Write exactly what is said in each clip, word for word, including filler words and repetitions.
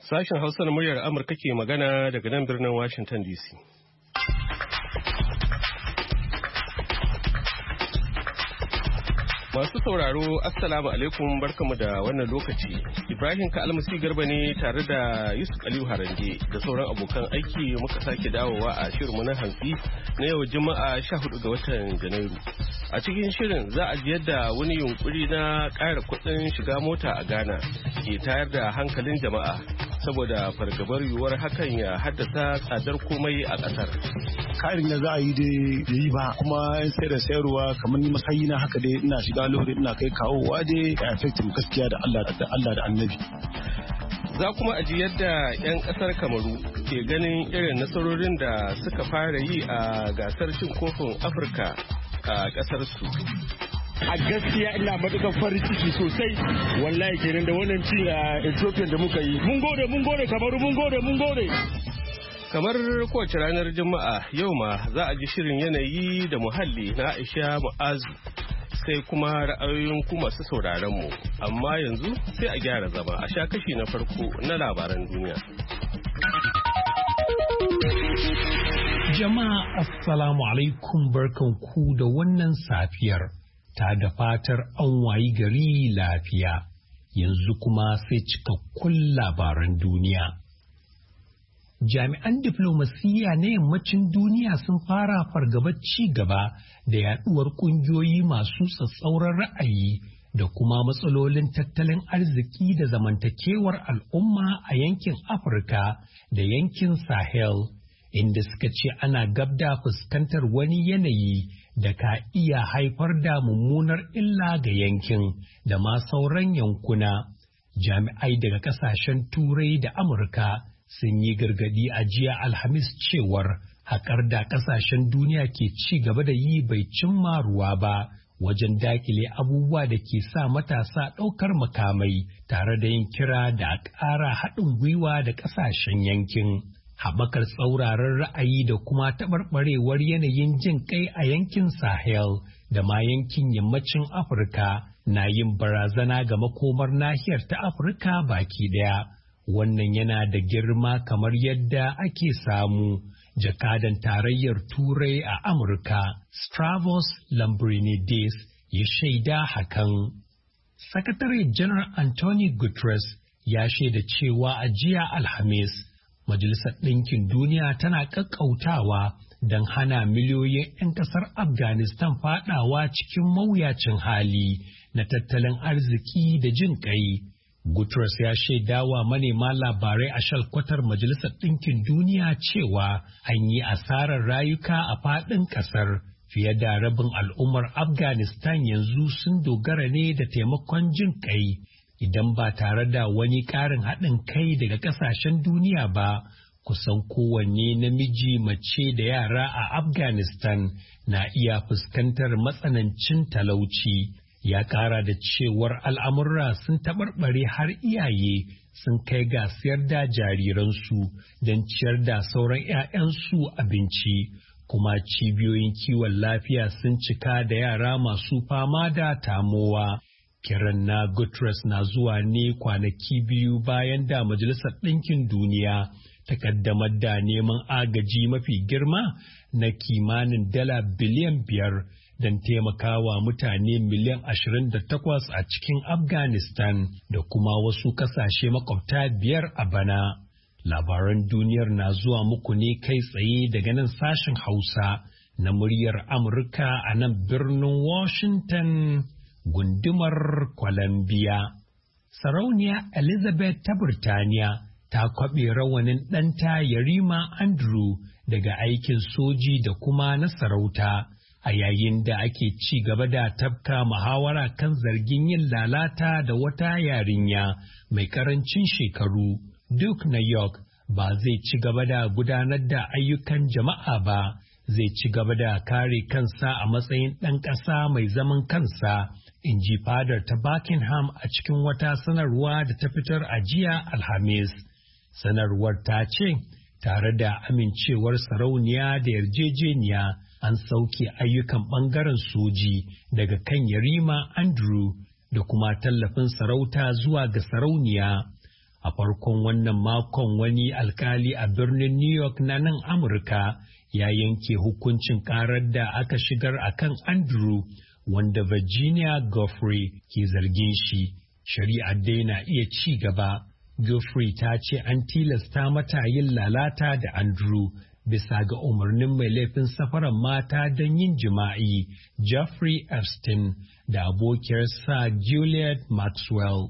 Sashen Hausa na muryar Amurka ke magana daga nan birnin Washington D C. Masu sauraro, Assalamu alaikum, barkamu da wannan lokaci. Ibrahim Ka'almasi Garba ne tare da Yusuf Aliyu Harande da sauran abokan aiki muka sake dawowa a shirinmu na hantsi na yau Juma'a sha hudu ga watan Janairu. A cikin shirin za a ji yadda wani yunkuri na ƙara kuɗin shiga mota a Ghana ke tayar da hankalin jama'a saboda fargabar yiwuwar hakan ya haddasa tsadar komai a ƙasar. Karin da za a yi da yi ba kuma yan sayar da sayarwa kamar ni masayi na haka dai ina shiga lori ina kai kawowa dai ya affecting gaskiya da Allah da Allah da Annabi. Za kuma a ji yadda 'yan ƙasar Kamaru ke ganin irin nasarorin da suka fara yi a gasar cin kofin Afirka a ƙasar su. A gaskiya ina matuƙar farin ciki sosai wallahi kenan da wannan ci a Ethiopia da muka yi. Mun gode mun gode Kamaru mun gode mun gode. Kamar kowace ranar Juma'a yau ma za a ji shirin yanayi da muhalli na Aisha Mu'azu sai kuma ra'ayoyin ku masu sauraron mu. Amma yanzu sai a gyara zama a sha kashi na farko na labaran duniya. Jama'a assalamu alaikum, barkanku da wannan safiyar ta da fatar an wayi gari lafiya. Yanzu kuma sai cikakkun labaran duniya. Jami'an diflomasiyya na yammacin duniya sun fara fargabar ci gaba da yaduwar kungiyoyi masu tsatsauran ra'ayi da kuma matsalolin tattalin arziki da zamantakewar al'umma a yankin Afirka da yankin Sahel, inda suka ce ana gabda fuskantar wani yanayi da ka iya haifar da mummunar illa ga yankin da ma sauran yankuna. Jami'ai daga kasashen Turai da Amurka sun yi gargadi a jiya Alhamis cewar haƙar da ƙasashen duniya ke ci gaba da yi bai cimma ruwa ba wajen dakile abubuwa da ke sa matasa ɗaukar makamai tare da yin kira da a ƙara haɗin gwiwa da ƙasashen yankin. Haɓakar tsauraran ra'ayi da kuma taɓarɓarewar yanayin jin kai a yankin Sahel da ma yankin yammacin Afirka na yin barazana ga makomar nahiyar ta Afirka baki ɗaya. Wannan yana da girma kamar yadda ake samu jakadan tarayyar Turai a Amurka, Stavros Lambrinidis, ya shaida hakan. Sakatare Janar Anthony Guterres ya shaida cewa a jiya Alhamis, Majalisar Ɗinkin Duniya tana ƙaƙƙautawa don hana miliyoyin 'yan ƙasar Afghanistan faɗawa cikin mawuyacin hali na tattalin arziki da jin ƙai. Guterres ya shaidawa manema labarai a shalkwatar Majalisar Ɗinkin Duniya cewa an yi asarar rayuka a faɗin ƙasar. Fiye da rabin al'ummar Afghanistan yanzu sun dogara ne da taimakon jin ƙai. Idan ba tare da wani ƙarin haɗin kai daga ƙasashen duniya ba, kusan kowanne namiji, mace da yara a Afghanistan na iya fuskantar matsanancin talauci. Ya ƙara da cewar al'amurra sun taɓarɓare har iyaye sun kai ga siyar da jariransu don ciyar da sauran ‘ya'yansu abinci, kuma cibiyoyin kiwon lafiya sun cika da yara masu fama da tamowa. Kiran na Guterres na zuwa ne kwanaki biyu bayan da Majalisar Ɗinkin Duniya ta ƙaddamar da neman agaji mafi girma na kimanin dala biliyan biyar don taimakawa mutane miliyan ashirin da takwas a cikin Afghanistan da kuma wasu kasashe makwabta biyar a bana. Labaran duniyar na zuwa muku ne kai tsaye daga nan sashen Hausa na muryar Amurka a nan birnin Washington, gundumar Columbia. Sarauniya Elizabeth ta Birtaniya ta kwaɓe rawanin ɗanta Yarima Andrew daga aikin soji da kuma na sarauta. A yayin da ake ci gaba da tafka muhawara kan zargin yin lalata da wata yarinya mai karancin shekaru, Duke na York ba zai ci gaba da gudanar da ayyukan jama'a ba, zai ci gaba da kare kansa a matsayin ɗan ƙasa mai zaman kansa, in ji fadar ta Buckingham a cikin wata sanarwa da ta fitar a jiya Alhamis. Sanarwar ta ce, tare da amincewar sarauniya da yarjejeniya, an sauke ayyukan ɓangaren soji daga kan Yarima Andrew da kuma tallafin sarauta zuwa ga sarauniya. A farkon wannan makon wani alkali a birnin New York na nan Amurka ya yanke hukuncin karar da aka shigar akan Andrew wanda Virginia Giuffre ke zargin shi. Shari'ar dai na iya ci gaba. Giuffre ta ce an tilasta mata yin lalata da Andrew bisa ga umarnin mai laifin safaran mata don yin jima'i Jeffrey Epstein da abokiyarsa Juliet Maxwell.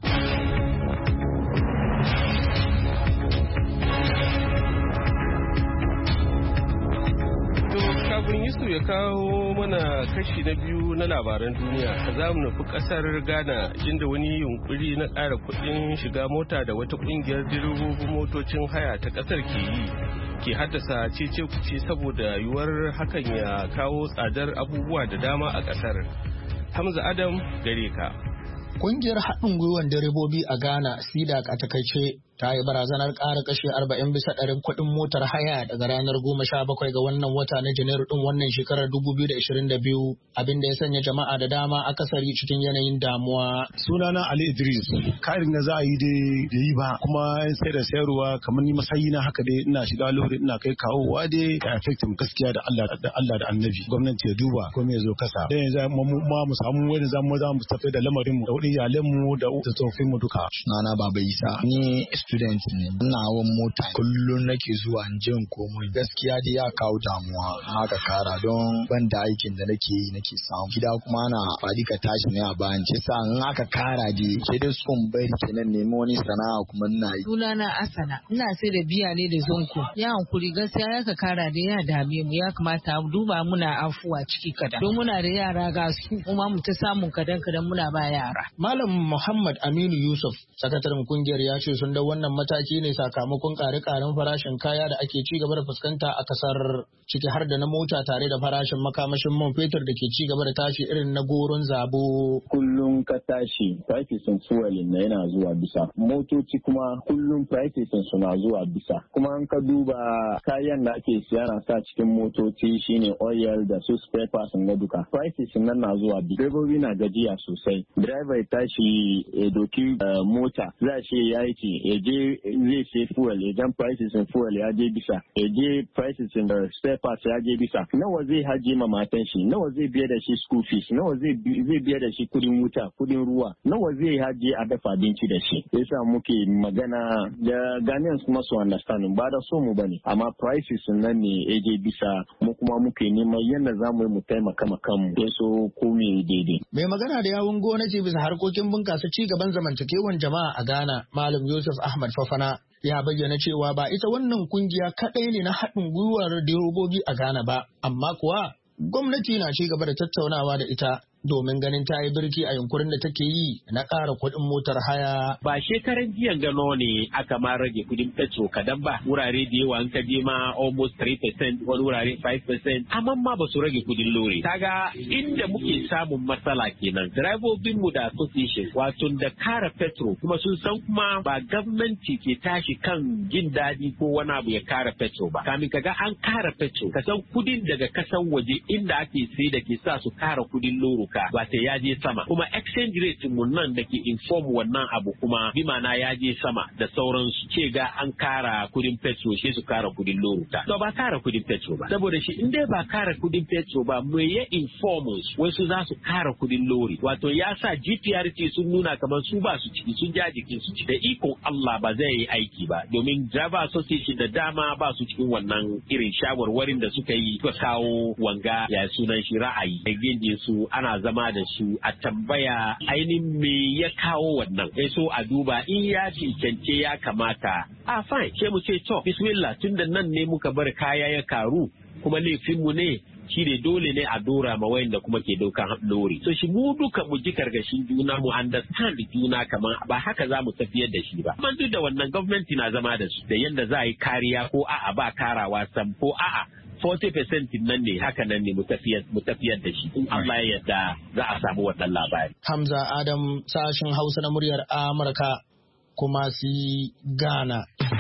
Yusuf ya kawo mana kashi na biyu na labaran duniya. Za mu nufi kasar Ghana inda wani yunkuri na ƙara kuɗin shiga mota da wata ƙungiyar direbobin motocin haya ta ƙasar ke yi ke haddasa cece kuce saboda yiwuwar hakan ya kawo tsadar abubuwa da dama a ƙasar. Hamza Adam gare ka. Kungiyar haɗin gwiwar direbobi a Ghana, SIDAC a takaice, ta yi barazanar ƙara kashe arba'in bisa ɗarin kuɗin motar haya daga ranar goma sha bakwai ga wannan wata na Janairu ɗin wannan shekarar dubu biyu da ashirin da biyu, abin da ya sanya jama'a da dama akasari cikin yanayin damuwa. Sunana Ali Idris, karin da za a yi dai da yi ba, kuma sai da sayarwa kamar ni masayi na haka dai ina shiga lori ina kai kawowa dai da effectin gaskiya da Allah da Allah da Annabi. Gwamnati ya duba ko me ya zo kasa. Dan yanzu mu ma mu samu wani zamu za mu tafi da lamarin mu da wani iyalan mu da tsofin mu duka. Sunana Baba Isa. Ni student ne, ina hawan mota kullum nake zuwa in jin komai. Gaskiya dai ya kawo damuwa haka kara don ban da aikin da nake yi nake samu. Gida kuma ana faɗi ka tashi ne a bayan ce sa in aka kara dai sai dai sun bari kenan nemi wani sana'a kuma ina yi. Sunana Asana, ina sai da biya ne da zonko. Ya hankuri gaskiya ya ka kara da ya dame mu, ya kamata mu duba muna afuwa ciki kadan. Don muna da yara ga su kuma mu ta samun kadan kadan muna ba yara. Malam Muhammad Aminu Yusuf, sakataren kungiyar ya ce sun da wannan mataki ne sakamakon kare-karen farashin kaya da ake ci gaba da fuskanta a kasar, ciki har da na mota tare da farashin makamashin man fetur da ke ci gaba da tashi irin na goron zabo. Kullum ka tashi prices sun fuel na yana zuwa bisa, motoci kuma kullum prices sun na zuwa bisa, kuma an ka duba kayan da ake siya na sa cikin motoci shine oil da su spare parts na duka prices nan na zuwa bisa. Direbobi na gajiya sosai, driver ya tashi ya doki mota za shi ya yi ya je zai sai fuel ya jan prices in fuel ya je bisa, ya je prices in the spare parts ya je bisa. Nawa zai haje ma matan shi, nawa zai biya da shi school fees, nawa zai zai biya da shi kudin wuta, kudin ruwa, nawa zai haje a dafa abinci da shi. Yasa muke magana da Ghanaians kuma su understand ba da so mu bane, amma prices nan ne ya je bisa, mu kuma muke neman yadda za mu yi mu taimaka ma kanmu ya so komai daidai. Mai magana da yawun gwamnati bisa harkokin bunkasa ci gaban zamantakewan jama'a a Ghana, Malam Yusuf Ahmad Fafana, ya bayyana cewa ba ita wannan kungiya kaɗai ne na haɗin gwiwar direbobi a Ghana ba, amma kuwa gwamnati na ci gaba da tattaunawa da ita domin ganin ta yi birki a yunkurin da take yi na ƙara kuɗin motar haya. Ba shekaran jiya gano ne aka ma rage kuɗin petro kadan ba, wurare da yawa an ka je ma almost three percent, wani wurare five percent, amma ma ba su rage kuɗin lori. Kaga inda muke samun matsala kenan. Direbobin mu da association wato da kara petro kuma sun san kuma ba gwamnati ke tashi kan jin daɗi ko wani abu ya kara petro ba. Kamin kaga an kara petro, ka san kuɗin daga kasan waje inda ake sai da ke sa su kara kuɗin loro ba ta ya je sama, kuma exchange rate mun nan da ke inform wannan abu kuma bi ma'ana ya je sama da sauransu, ce ga an kara kudin petro shi su kara kudin loro ta. To ba kara kudin petro ba, saboda shi in dai ba kara kudin petro ba me ya inform wasu za su kara kudin lori, wato ya sa G P R T sun nuna kamar su ba su ciki, sun ja jikin su ciki. Da ikon Allah ba zai yi aiki ba, domin driver association da dama ba su cikin wannan irin shawarwarin da suka yi suka kawo wanga ya sunan shi ra'ayi da gindin su ana zama da su a tambaya ainihin me ya kawo wannan, sai so a duba in ya cancance ya kamata a fine sai mu ce to bismillah tunda nan ne muka bar kaya ya karu kuma laifinmu ne, shi ne dole ne a dora ma wayanda kuma ke daukan lori. So shi mu duka mu ji karkashin juna, mu understand juna, kamar ba haka za mu tafiyar da shi ba. Amma duk da wannan gwamnati na zama da su da yanda za a yi kariya ko a'a ba karawa sam ko a'a forty percent nan ne haka nan ne mu tafiyar da shi. In Allah ya yarda za a samu wannan labari. Hamza Adam, sashen Hausa na muryar Amurka, kuma si Ghana.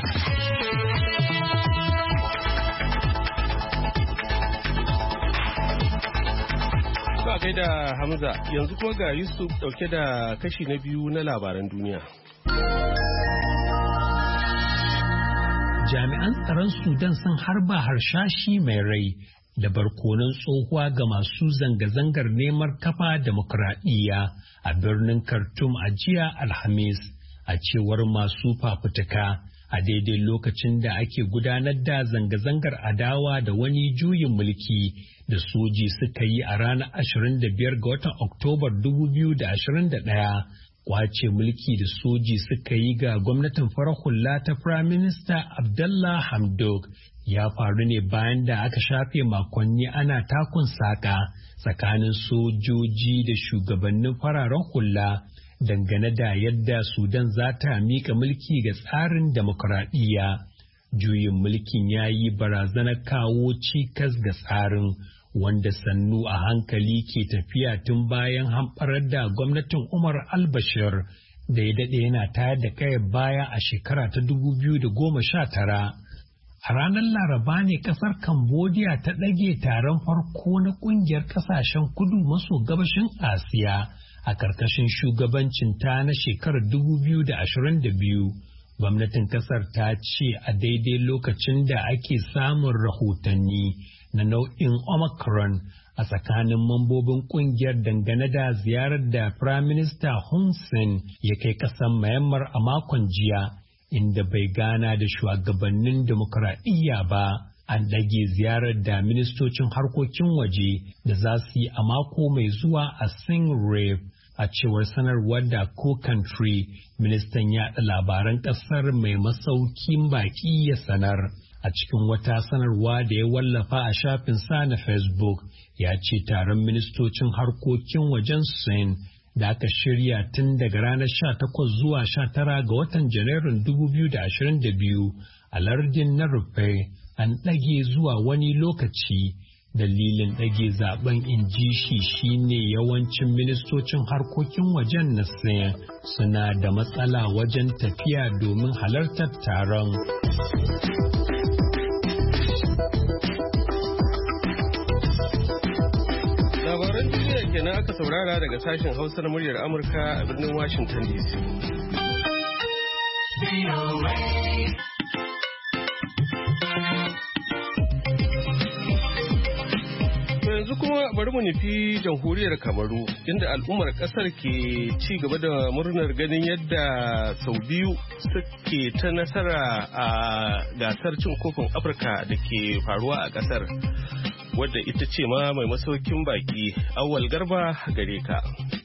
Ba gaida Hamza, yanzu kuma ga Yusuf dauke da kashi na biyu na labaran duniya. Jami'an tsaron Sudan sun harba harshashi mai rai da barkonon tsohuwa ga masu zanga-zangar neman kafa demokuraɗiyya a birnin Khartoum a jiya Alhamis, a cewar masu fafutuka a daidai lokacin da ake gudanar da zanga-zangar adawa da wani juyin mulki da soji suka yi a ranar ashirin da biyar ga watan Oktobar dubu biyu da ashirin da ɗaya. Kwace mulki da soji suka yi ga gwamnatin farar hula ta Prime Minister Abdallah Hamdok ya faru ne bayan da aka shafe makonni ana takun saka tsakanin sojoji da shugabannin fararen hula dangane da yadda Sudan za ta mika mulki ga tsarin demokuraɗiyya. Juyin mulkin ya yi barazanar kawo cikas ga tsarin, wanda sannu a hankali ke tafiya tun bayan hamɓarar da gwamnatin Umar al-Bashir da ya daɗe yana tayar da kayan baya a shekara ta dubu biyu da goma sha tara. A ranar Laraba ne ƙasar Cambodia ta ɗage taron farko na ƙungiyar ƙasashen kudu maso gabashin Asiya a ƙarƙashin shugabancin ta na shekarar dubu biyu da ashirin da biyu. Gwamnatin ƙasar ta ce a daidai lokacin da ake samun rahotanni na nau'in Omicron a tsakanin mambobin ƙungiyar dangane da ziyarar da Prime Minister Hun Sen ya kai ƙasar Myanmar a makon jiya, inda bai gana da shugabannin demokuraɗiyya ba. An ɗage ziyarar da ministocin harkokin waje da za su yi a mako mai zuwa a Siem Reap. A cewar sanarwar da Co-Country, ministan yaɗa labaran ƙasar mai masaukin baƙi ya sanar. A cikin wata sanarwa da ya wallafa a shafin sa na Facebook, ya ce taron ministocin harkokin wajen Sin da aka shirya tun daga ranar sha takwas zuwa sha tara ga watan Janairun dubu biyu da ashirin da biyu a lardin na Rufe an ɗage zuwa wani lokaci. Dalilin ɗage zaben in ji shi shine yawancin ministocin harkokin wajen na Sin suna da matsala wajen tafiya domin halartar taron. Labaran duniya kenan aka saurara daga sashen Hausa na muryar Amurka a birnin Washington D C. Yanzu kuma bari mu nufi jamhuriyar Kamaru, inda al'ummar kasar ke ci gaba da murnar ganin yadda sau biyu suke ta nasara a gasar cin kofin Afirka da ke faruwa a kasar, wadda ita ce ma mai masaukin baki. Awwal Garba gare ka.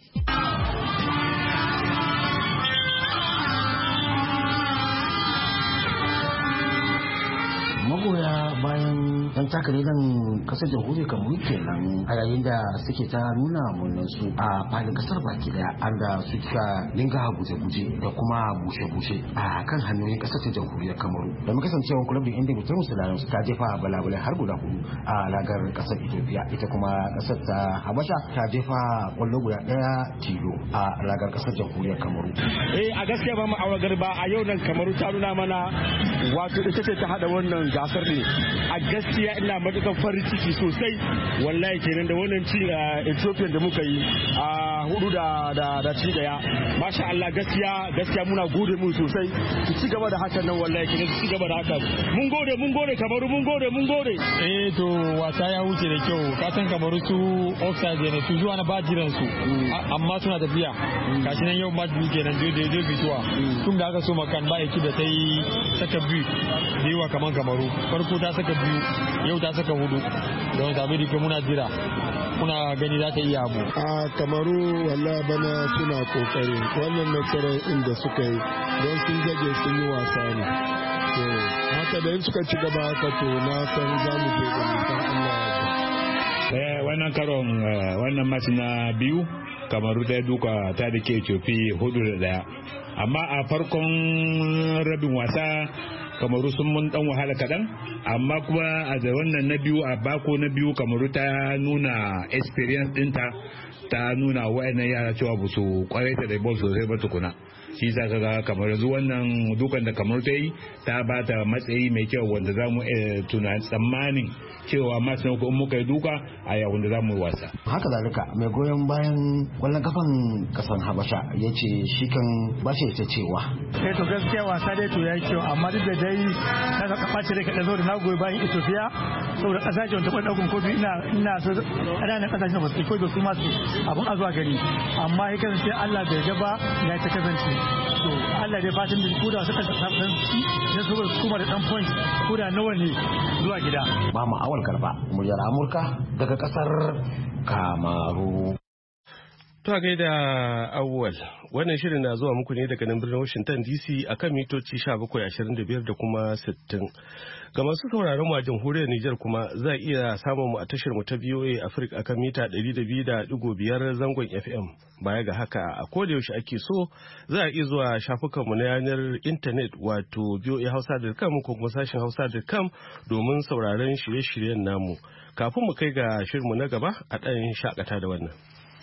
Magoya bayan yan takaridan kasar jamhuriyar Kamaru kenan a yayin da suke ta nuna murnar su a fadin kasar baki daya, an da suka dinga guje-guje da kuma bushe-bushe a kan hanyoyin kasar ta jamhuriyar Kamaru. Da muka kasancewa kulab da inda mutum musulman ta jefa balabulai har guda hudu a lagar kasar Ethiopia, ita kuma kasar ta Habasha ta jefa kwallo guda daya tilo a lagar kasar jamhuriyar Kamaru. Eh a gaskiya ba mu awa garba a yau nan Kamaru ta nuna mana wato ita ce ta hada wannan gasar ne. A gaskiya ina matuƙar farin ciki sosai wallahi kenan da wannan ci a Ethiopia da muka yi a hudu da da da ci daya. Masha Allah gaskiya gaskiya muna gode mu sosai, su ci gaba da hakan nan wallahi kenan su ci gaba da hakan. Mun gode mun gode Kamaru mun gode mun gode. Eh to wasa ya wuce da kyau, ka san Kamaru su offside ne su zuwa na ba jiran su amma suna tafiya. Gashi nan yau match kenan da da da bituwa. Tun da aka so makan ba yake da tai saka biyu da yawa kaman Kamaru. Farko ta saka biyu, yau ta saka hudu, don tabi da muna jira muna gani za ta iya abu. A Kamaru wallahi bana suna kokari wannan nasarar inda suka yi don sun jage sun yi wasa ne. To haka da in suka ci gaba haka to na san za mu je da mutan Allah ya wannan karon wannan match na biyu Kamaru ta duka ta da ke Ethiopia hudu da daya, amma a farkon rabin wasa Kamaru sun mun dan wahala kaɗan, amma kuma a da wannan na biyu a bako na biyu Kamaru ta nuna experience ɗinta, ta nuna wa'annan yara cewa ba su kwarai ta da ball sosai ba tukuna. shi za ka ga kamar yanzu wannan dukan da kamar ta yi ta ba ta matsayi mai kyau wanda za mu tunanin tsammanin cewa masu nauka in muka yi duka a yawon da za mu yi wasa. Haka zalika mai goyon bayan kwallon kafan kasan Habasha ya ce shi kan ba shi ta cewa. Eh to gaskiya wasa dai to ya yi kyau amma duk da dai kaga ka ɓace da kaɗan saboda na goyi bayan Ethiopia saboda ƙasa ce wanda ta ɗaukan kofi ina ina so ƙananan ƙasashen ba su koyi da su masu abun a zuwa gari amma ya kasance Allah bai gaba ya ta kasance to Allah dai fatan da ko da suka samu da su kuma da dan point ko da nawa ne zuwa gida. Ba mu awal garba muryar Amurka daga kasar Kamaru. To gaida awwal wannan shirin na zuwa muku ne daga nan birnin Washington D C akan mitoci bakwai ashirin da biyar da kuma sittin. Ga masu sauraron mu a jamhuriyar Nijar kuma za iya samun mu a tashar mu ta V O A Africa akan mita ɗari da biyu da ɗigo biyar zangon F M. Baya ga haka a koda yaushe ake so za a iya zuwa shafukan mu na yanar intanet wato v o a hausa dot com ko kuma sashin hausa dot com domin sauraron shirye-shiryen namu. Kafin mu kai ga shirin mu na gaba a ɗan shakata da wannan.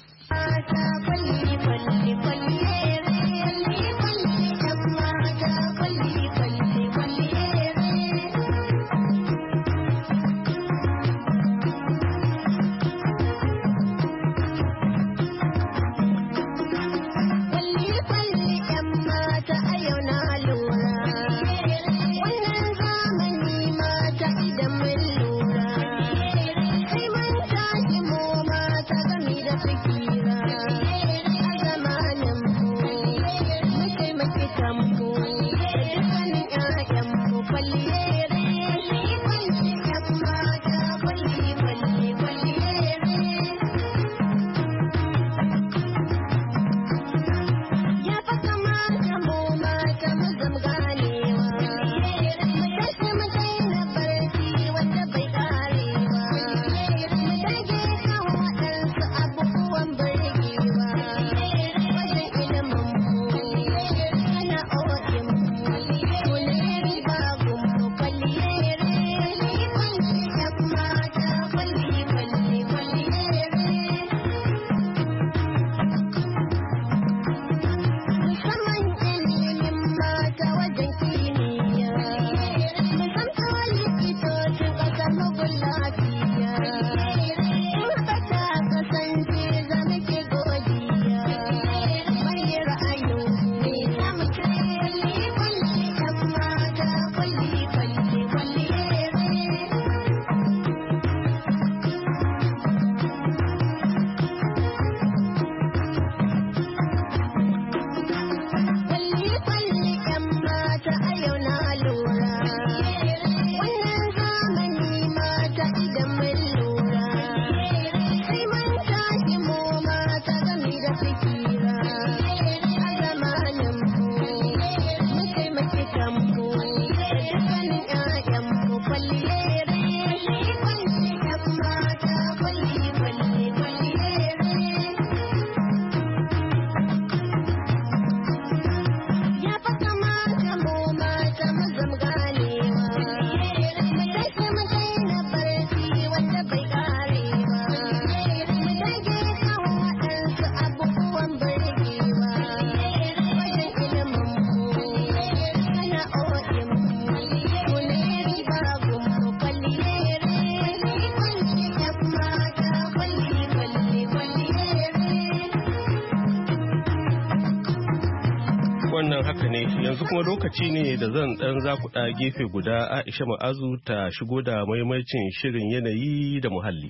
wannan haka ne yanzu kuma lokaci ne da zan dan zakuɗa gefe guda Aisha Ma'azu ta shigo da maimacin shirin yanayi da muhalli.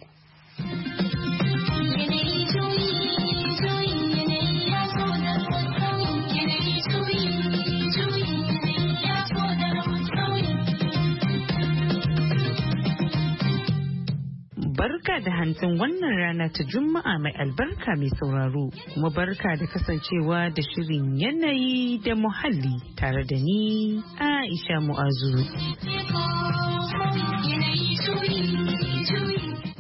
Barka da hantsin wannan rana ta Juma'a mai albarka mai sauraro, kuma barka da kasancewa da shirin yanayi da muhalli tare da ni Aisha Mu'azu.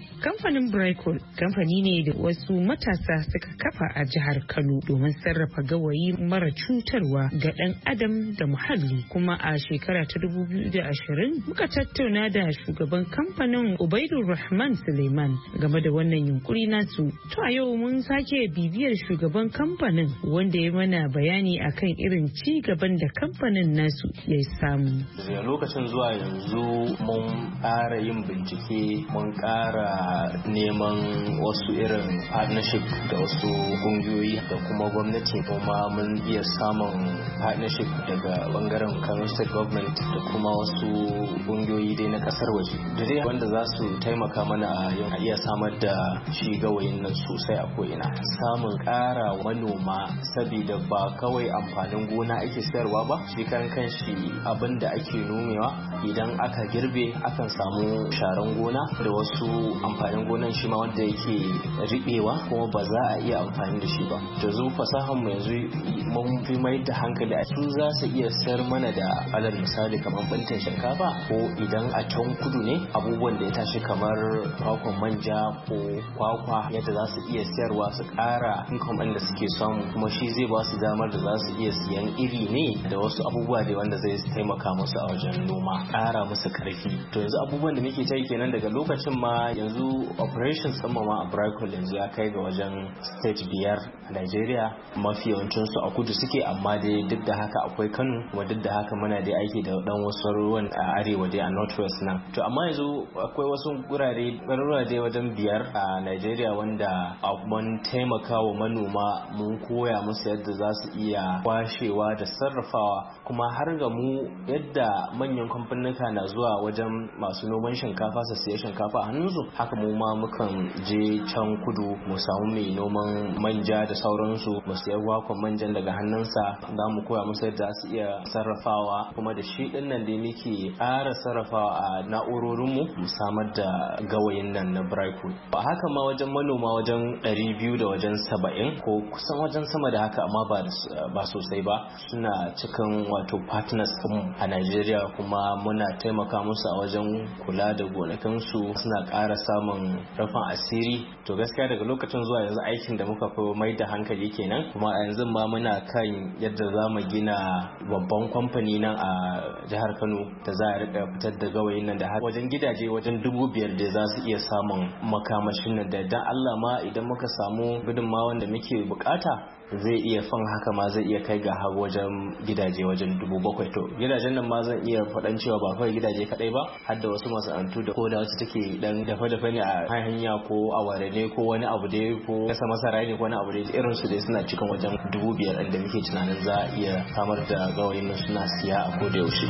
Kamfanin Bricol kamfani ne da wasu matasa suka kafa a jihar Kano domin sarrafa gawayi mara cutarwa ga ɗan adam da muhalli. Kuma a shekara ta dubu biyu da ashirin muka tattauna da shugaban kamfanin Ubaidur Rahman Suleiman game da wannan yunkuri nasu. To a yau mun sake bibiyar shugaban kamfanin wanda ya mana bayani akan irin ci gaban da kamfanin nasu ya samu. Daga lokacin zuwa yanzu mun ƙara yin bincike, mun ƙara neman wasu irin partnership da wasu ƙungiyoyi da kuma gwamnati, kuma mun iya samun partnership daga bangaren Kano State Government da kuma wasu ƙungiyoyi dai na ƙasar waje da dai wanda za su taimaka mana a iya samar da shi gawayin nan sosai a ko'ina. Samun ƙara manoma sabida ba kawai amfanin gona ake sayarwa ba, shi kan kanshi abin da ake nomewa idan aka girbe akan samu sharan gona da wasu amfanin gonan shi ma wanda yake riɓewa kuma ba za a iya amfani da shi ba. To zo fasahan mu yanzu mun fi mai da hankali a su za su iya sayar mana da alal misali kamar bantin shinkafa, ko idan a can kudu ne abubuwan da ya tashi kamar kwakwan manja ko kwakwa yadda za su iya sayarwa su ƙara income ɗin da suke samu, kuma shi zai ba su damar da za su iya siyan iri ne da wasu abubuwa da wanda zai taimaka musu a wajen noma, ƙara musu ƙarfi. To yanzu abubuwan da muke ta yi kenan daga lokacin ma yanzu operations ɗin ma a Bricol yanzu ya kai ga wajen state biyar a Nigeria, mafi yawancin su a kudu suke, amma dai duk da haka akwai Kano, kuma duk da haka muna dai aiki da dan wasu ruwan a arewa dai a northwest nan. To amma yanzu akwai wasu gurare garuruwa dai wajen biyar a Nigeria wanda mun taimaka wa manoma, mun koya musu yadda za su iya kwashewa da sarrafawa, kuma har ga mu yadda manyan kamfanuka na zuwa wajen masu noman shinkafa su siya shinkafa a hannunsu, haka mu ma mukan je can kudu mu samu mai noman manja da sauransu mu siya gwakwan manjan daga hannunsa, za mu koya musu yadda su iya sarrafawa, kuma da shi din nan dai muke ƙara sarrafawa a na'urorinmu mu samar da gawayin nan na Bricol. A haka ma wajen manoma wajen ɗari biyu da wajen saba'in ko kusan wajen sama da haka, amma ba sosai ba, suna cikin wato partners ɗin a Najeriya, kuma muna taimaka musu a wajen kula da gonakinsu, suna ƙara samun rufin asiri. To gaskiya daga lokacin zuwa yanzu aikin da muka fi mai da hankali kenan, kuma a yanzu ma muna kan yadda za mu gina babban kamfani nan a jihar Kano da za a rika fitar da gawayin nan da har wajen gidaje wajen dubu biyar da za su iya samun makamashin nan, da dan Allah ma idan muka samu gudunmawan da muke bukata zai iya fan haka ma zai iya kai ga har wajen gidaje wajen dubu bakwai. To gidajen nan ma zan iya faɗan cewa ba kawai gidaje kadai ba, har da wasu masana'antu da ko da wasu take dan dafa-dafa ne a hanya ko a ware ne ko wani abu dai ko kasa masara ne ko wani abu dai irin su dai suna cikin wajen dubu biyar da muke tunanin za a iya samar da gawayin nan suna siya a koda yaushe.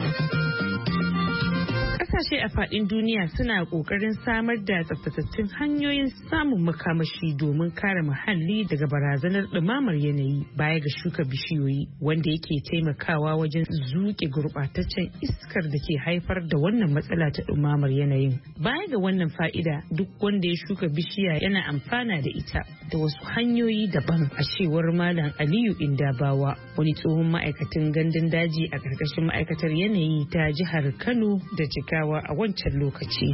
Kasashe a faɗin duniya suna ƙoƙarin samar da tsaftatattun hanyoyin samun makamashi domin kare muhalli daga barazanar ɗumamar yanayi, baya ga shuka bishiyoyi wanda yake taimakawa wajen zuƙe gurɓataccen iskar da ke haifar da wannan matsala ta ɗumamar yanayin. Baya ga wannan fa'ida, duk wanda ya shuka bishiya yana amfana da ita da wasu hanyoyi daban, a cewar Malam Aliyu Indabawa, wani tsohon ma'aikatan gandun daji a ƙarƙashin ma'aikatar yanayi ta jihar Kano da Jigawa a wancan lokaci.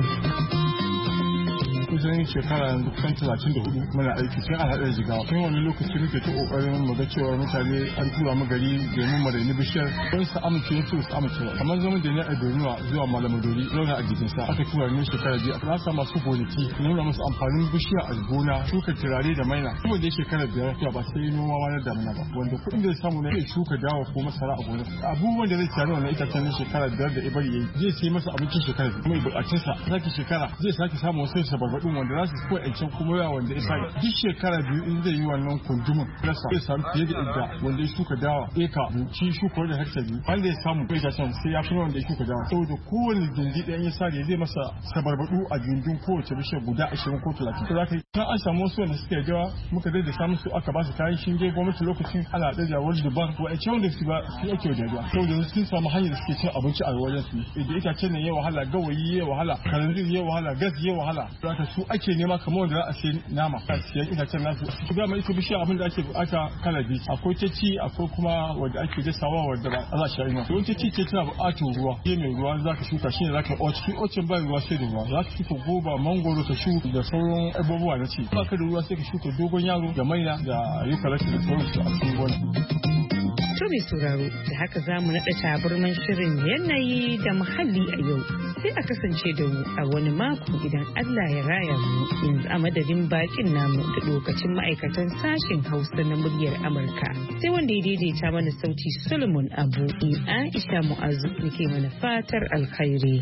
kusan shekara kusan talatin da hudu muna aiki sai a haɗa jigawa. Tun wani lokaci muke ta ƙoƙarin mu ga cewa mutane an tura mu gari domin mu raini bishiyar don su amince su su amince ba. Kamar zaman da ne a Donuwa zuwa Malamadori zauna a gidan sa aka tura ni shekara biyu na sa masu gonaki nuna musu amfanin bishiya a gona, shuka turare da maina. Kuma da shekara biyar ba sai noma wani damuna ba, wanda kuɗin da ya samu na zai shuka dawa ko masara a gona. Abubuwan da zai tare wannan itacen shekara biyar da ibari yayi zai sai masa abincin shekara kuma bukatunsa sake shekara zai sake samu wasu sabarbadin wanda za su ko yancan kuma yawa wanda ya sake duk shekara biyu in zai yi wannan kundumin rasa zai samu fiye da idda wanda ya shuka dawa eka shi shuka wanda hekta biyu wanda ya samu kai can sai ya fi wanda ya shuka dawa saboda kowane gindi ɗayan ya sare zai masa sabarbadu a gindin kowace bishiyar guda ashirin ko talatin to za ka yi kan an samu wasu wanda suka jawa muka dai da samun su aka ba su kayan shinge gwamnati lokacin ana ɗaga wani daban wa'ance wanda su ba su ake wajajuwa saboda sun samu hanyar da suke cin abinci a wajen su idan itacen nan ya wahala gawayi ya wahala kalanzir ya wahala gas ya wahala za ka su ake nema kamar wanda za a sayi nama a siyan itacen nasu su ga mai ita bishiya abin da ake bukata kala biyu akwai ta ci akwai kuma wanda ake dasawa wanda ba za a sha ina to ta ci ce tana bukatar ruwa ke mai ruwa za ka shuka shine za ka o cikin ocin ba ruwa sai da ruwa za ka shuka goba mangoro ka shuka da sauran abubuwa na ci ba ka da ruwa sai ka shuka dogon yaro da maina da yukalati da sauran su a cikin gona. To mai sauraro da haka za mu naɗa tabarman shirin yanayi da muhalli a yau sai a kasance da mu a wani mako idan Allah ya raya mu yanzu a madadin bakin namu da lokacin ma'aikatan sashen Hausa na muryar Amurka sai wanda ya daidaita mana sauti Solomon Abu in Aisha Mu'azu nake mana fatar alkhairi.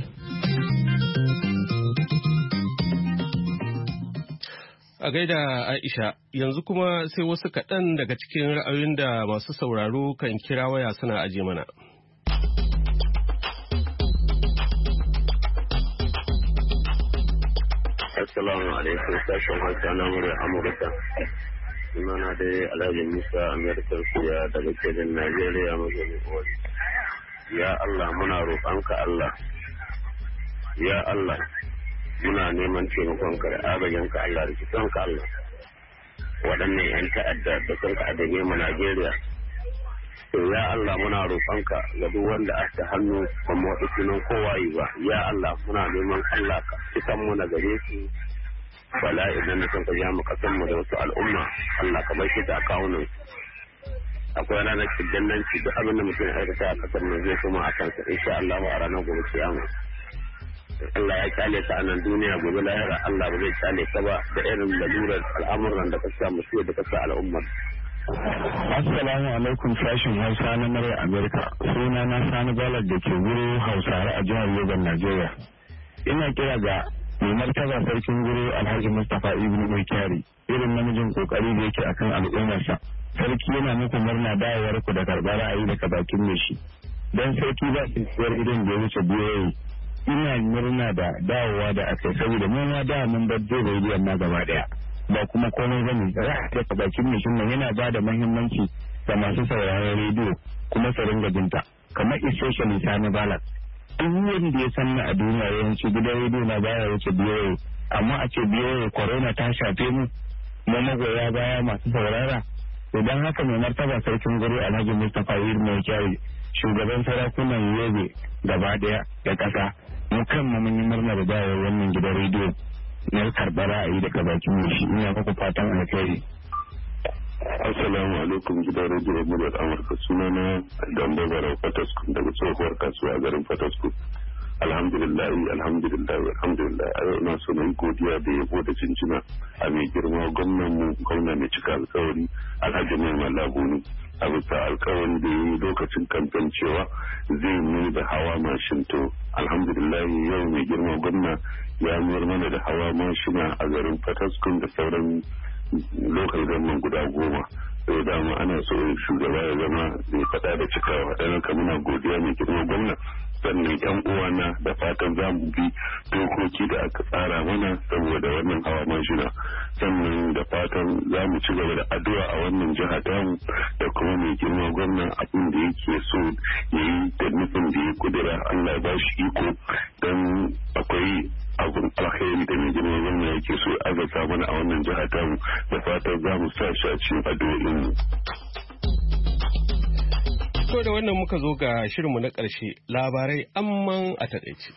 A gaida Aisha, yanzu kuma sai wasu kaɗan daga cikin ra'ayoyin da masu sauraro kan kira waya suna aje mana. Assalamu alaikum sashen Hausa na muryar Amurka. Sunana dai Alhaji Musa Amerika Siya daga Kebbi, Najeriya mazauni Owari. Ya Allah muna roƙonka Allah. Ya Allah. Muna neman taimakonka da agajinka Allah da cikinka Allah waɗannan 'yan ta'adda da sun ka adabe mu Najeriya. To ya Allah muna roƙonka ga duk wanda a ta hannu ba mu waɗa sunan kowa yi ba. Ya Allah muna neman Allah ka cikan mu na gare su bala idan da sun ka ja mu kasan mu da wasu al'umma Allah ka bar shi ta kawunan. Akwai ranar kidannanci duk abin da mutum ya aikata a kasar mu zai kuma a kansa insha Allah a ranar gobe kiyama. Allah ya kyale ka a nan duniya gobe lahira Allah ba zai kyale ka ba da irin lalurar al'amuran da ka sa musu da ka sa al'ummar. Assalamu alaikum sashin Hausa na muryar Amerika. Suna na Sani Balad da ke wuri Hausare a jihar Yobe, Najeriya. Ina kira ga mai martaba sarkin guru Alhaji Mustapha Ibn Mai irin namijin kokari da yake akan al'ummarsa. Sarki yana muku murna dawowar ku da karɓar ra'ayi daga bakin mai shi. Dan sarki ba su tsayar idan da ya wuce biyoyi. Ina murna da dawowa da aka yi saboda mu ma da mun bar jin rediyon na gaba daya ba kuma komai bane ra'ayi daga bakin mishin nan yana ba da muhimmanci ga masu sauraron rediyo kuma su ringa jinta kamar especially Sani Balak duk wanda ya san na a duniya yawanci gidan rediyo na baya wuce biyoyi amma a ce biyoyi corona ta shafe mu mu magoya baya masu saurara idan haka mai martaba sarkin guri Alhaji Mustapha Mai Kyari shugaban sarakunan Yobe gaba daya da kasa mu kanmu mun yi murna da dawowar wannan gidan rediyo na karɓar ra'ayi daga bakin mai shi ina muku fatan alkhairi. Assalamu alaikum gidan rediyo muryar Amurka sunana Gambo Barau Fatasku daga tsohuwar kasuwa garin Fatasku. Alhamdulillah alhamdulillah alhamdulillah a yau na so na yi godiya da yabo da cincina a mai girma gwamnan mu gwamna mai cika alkawari Alhaji Mai Malabuni a bisa alkawarin da ya yi lokacin kamfen cewa zai mai da hawa mashin to alhamdulillah yau mai girma gwamna ya mayar mana da hawa mashina a garin Fataskun da sauran lokal government guda goma sai dama ana so shugaba ya zama zai faɗa da cikawa ɗan ka muna godiya mai girma gwamna sannan yan uwana da fatan za mu bi dokoki da aka tsara mana saboda wannan hawa mashina sannan da fatan za mu ci gaba da addu'a a wannan jiha tamu da kuma mai girma gwamna abin da yake so ya yi da nufin da ya kudura Allah ya ba shi iko don akwai abin alkhairi da mai girma gwamna yake so ya azurta mana a wannan jiha tamu da fatan za mu sa shi a cikin addu'o'in mu. To da wannan muka zo ga shirinmu na ƙarshe labarai amman a taƙaice.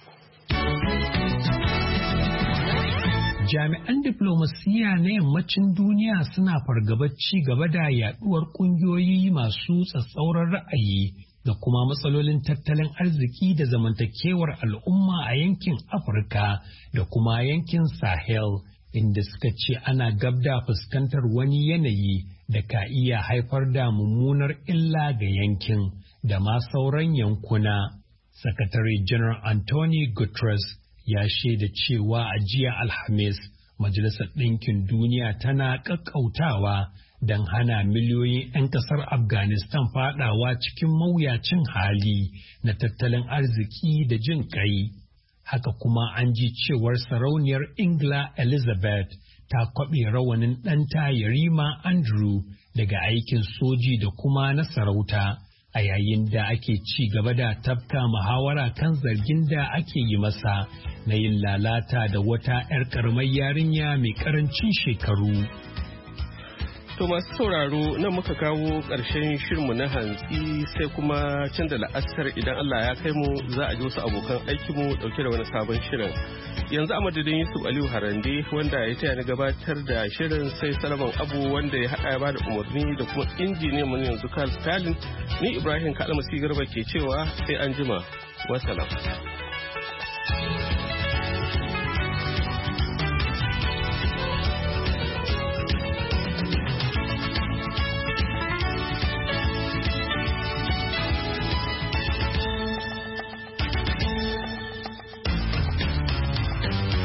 Jami'an diflomasiyya na yammacin duniya suna fargabar ci gaba da yaduwar ƙungiyoyi masu tsatsauran ra'ayi da kuma matsalolin tattalin arziki da zamantakewar al'umma a yankin Afirka da kuma yankin Sahel, inda suka ce ana gabda fuskantar wani yanayi da ka iya haifar da mummunar illa ga yankin da ma sauran yankuna. Sakatare General Anthony Guterres ya shaida cewa a jiya Alhamis Majalisar Ɗinkin Duniya tana ƙaƙƙautawa don hana miliyoyin 'yan ƙasar Afghanistan faɗawa cikin mawuyacin hali na tattalin arziki da jin ƙai. Haka kuma an ji cewar sarauniyar Ingila Elizabeth ta kwaɓe rawanin ɗanta Yarima Andrew daga aikin soji da kuma na sarauta a yayin da ake ci gaba da tafka muhawara kan zargin da ake yi masa na yin lalata da wata 'yar karamar yarinya mai karancin shekaru. To masu sauraro nan muka kawo ƙarshen shirinmu na hantsi sai kuma can da la'asar idan Allah ya kai mu za a ji wasu abokan aikinmu ɗauke da wani sabon shirin. Yanzu a madadin Yusuf Aliyu Harande wanda ya taya ni gabatar da shirin sai Salaman Abu wanda ya haɗa ya bada umarni da kuma injiniyan mu yanzu Carl Stalin ni Ibrahim Kalmasi Garba ke cewa sai an jima. Wassalam.